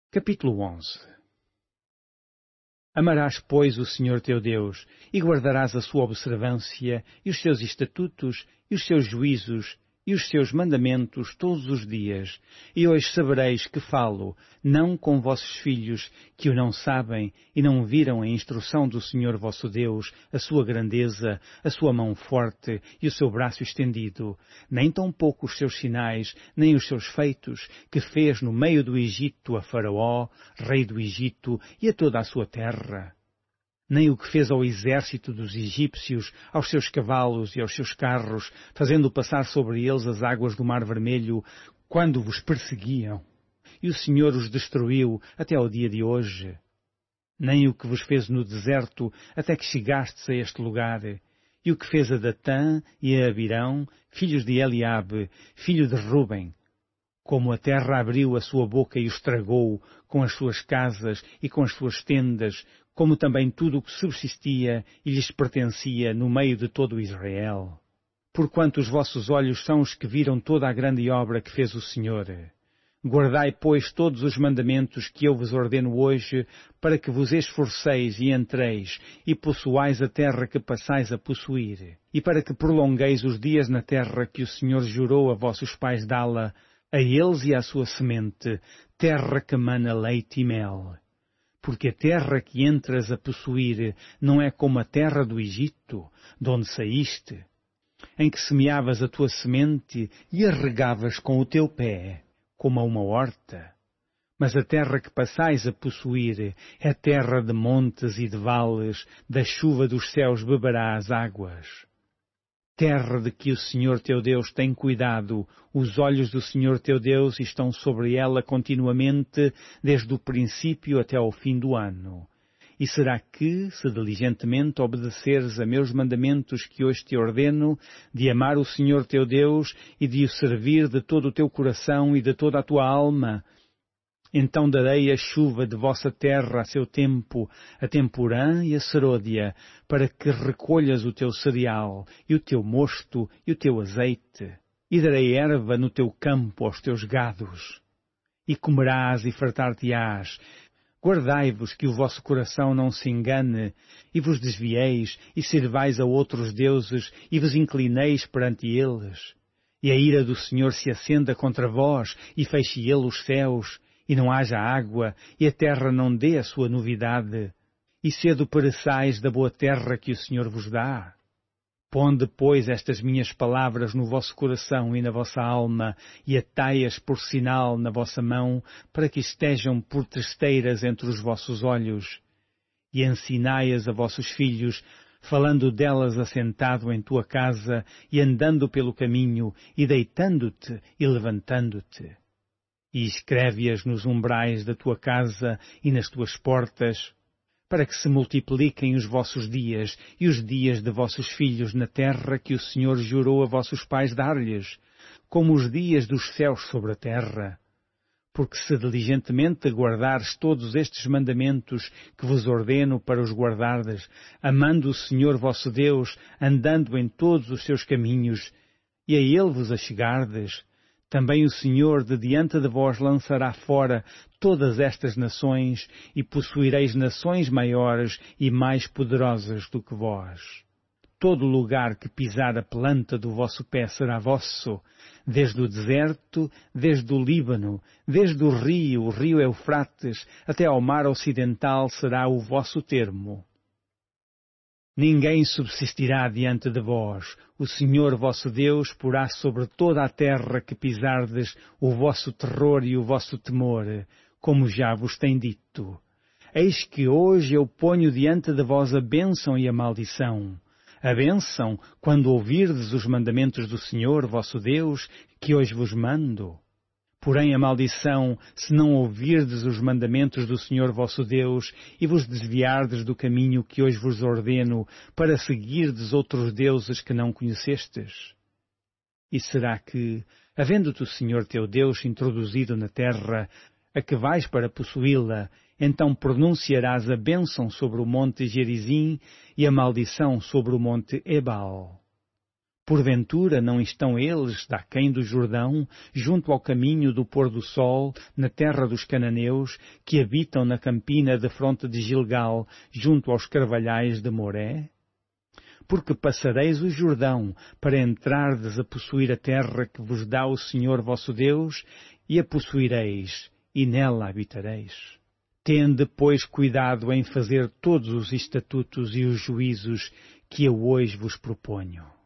Capítulo 11. Amarás, pois, o Senhor teu Deus, e guardarás a sua observância, e os seus estatutos, e os seus juízos, e os seus mandamentos todos os dias. E hoje sabereis que falo, não com vossos filhos, que o não sabem, e não viram a instrução do Senhor vosso Deus, a sua grandeza, a sua mão forte, e o seu braço estendido, nem tampouco os seus sinais, nem os seus feitos, que fez no meio do Egito a Faraó, rei do Egito, e a toda a sua terra. Nem o que fez ao exército dos egípcios, aos seus cavalos e aos seus carros, fazendo passar sobre eles as águas do Mar Vermelho, quando vos perseguiam. E o Senhor os destruiu até ao dia de hoje. Nem o que vos fez no deserto, até que chegastes a este lugar. E o que fez a Datã e a Abirão, filhos de Eliabe, filho de Ruben. Como a terra abriu a sua boca e os tragou, com as suas casas e com as suas tendas, como também tudo o que subsistia e lhes pertencia no meio de todo Israel. Porquanto os vossos olhos são os que viram toda a grande obra que fez o Senhor. Guardai, pois, todos os mandamentos que eu vos ordeno hoje, para que vos esforceis e entreis, e possuais a terra que passais a possuir, e para que prolongueis os dias na terra que o Senhor jurou a vossos pais dá-la, a eles e à sua semente, terra que mana leite e mel. Porque a terra que entras a possuir não é como a terra do Egito, de onde saíste, em que semeavas a tua semente e a regavas com o teu pé, como a uma horta. Mas a terra que passais a possuir é terra de montes e de vales, da chuva dos céus beberás águas. Terra de que o Senhor teu Deus tem cuidado, os olhos do Senhor teu Deus estão sobre ela continuamente, desde o princípio até ao fim do ano. E será que, se diligentemente obedeceres a meus mandamentos que hoje te ordeno, de amar o Senhor teu Deus e de o servir de todo o teu coração e de toda a tua alma, então darei a chuva de vossa terra a seu tempo, a temporã e a serôdia, para que recolhas o teu cereal, e o teu mosto, e o teu azeite. E darei erva no teu campo aos teus gados. E comerás e fartar-te-ás. Guardai-vos que o vosso coração não se engane, e vos desvieis, e servais a outros deuses, e vos inclineis perante eles. E a ira do Senhor se acenda contra vós, e feche ele os céus, e não haja água, e a terra não dê a sua novidade, e cedo pereçais da boa terra que o Senhor vos dá. Ponde, pois, estas minhas palavras no vosso coração e na vossa alma, e atai-as por sinal na vossa mão, para que estejam por testeiras entre os vossos olhos. E ensinai-as a vossos filhos, falando delas assentado em tua casa, e andando pelo caminho, e deitando-te e levantando-te. E escreve-as nos umbrais da tua casa e nas tuas portas, para que se multipliquem os vossos dias e os dias de vossos filhos na terra que o Senhor jurou a vossos pais dar-lhes, como os dias dos céus sobre a terra. Porque se diligentemente guardares todos estes mandamentos que vos ordeno para os guardardes, amando o Senhor vosso Deus, andando em todos os seus caminhos, e a Ele vos achegardes, também o Senhor de diante de vós lançará fora todas estas nações, e possuireis nações maiores e mais poderosas do que vós. Todo lugar que pisar a planta do vosso pé será vosso, desde o deserto, desde o Líbano, desde o rio Eufrates, até ao mar ocidental será o vosso termo. Ninguém subsistirá diante de vós. O Senhor vosso Deus porá sobre toda a terra que pisardes o vosso terror e o vosso temor, como já vos tem dito. Eis que hoje eu ponho diante de vós a bênção e a maldição. A bênção, quando ouvirdes os mandamentos do Senhor vosso Deus, que hoje vos mando. Porém a maldição, se não ouvirdes os mandamentos do Senhor vosso Deus, e vos desviardes do caminho que hoje vos ordeno, para seguirdes outros deuses que não conhecestes. E será que, havendo-te o Senhor teu Deus introduzido na terra, a que vais para possuí-la, então pronunciarás a bênção sobre o monte Gerizim e a maldição sobre o monte Ebal. Porventura não estão eles, daquém do Jordão, junto ao caminho do pôr do sol, na terra dos cananeus, que habitam na campina defronte de Gilgal, junto aos carvalhais de Moré? Porque passareis o Jordão, para entrardes a possuir a terra que vos dá o Senhor vosso Deus, e a possuireis, e nela habitareis. Tende, pois, cuidado em fazer todos os estatutos e os juízos que eu hoje vos proponho.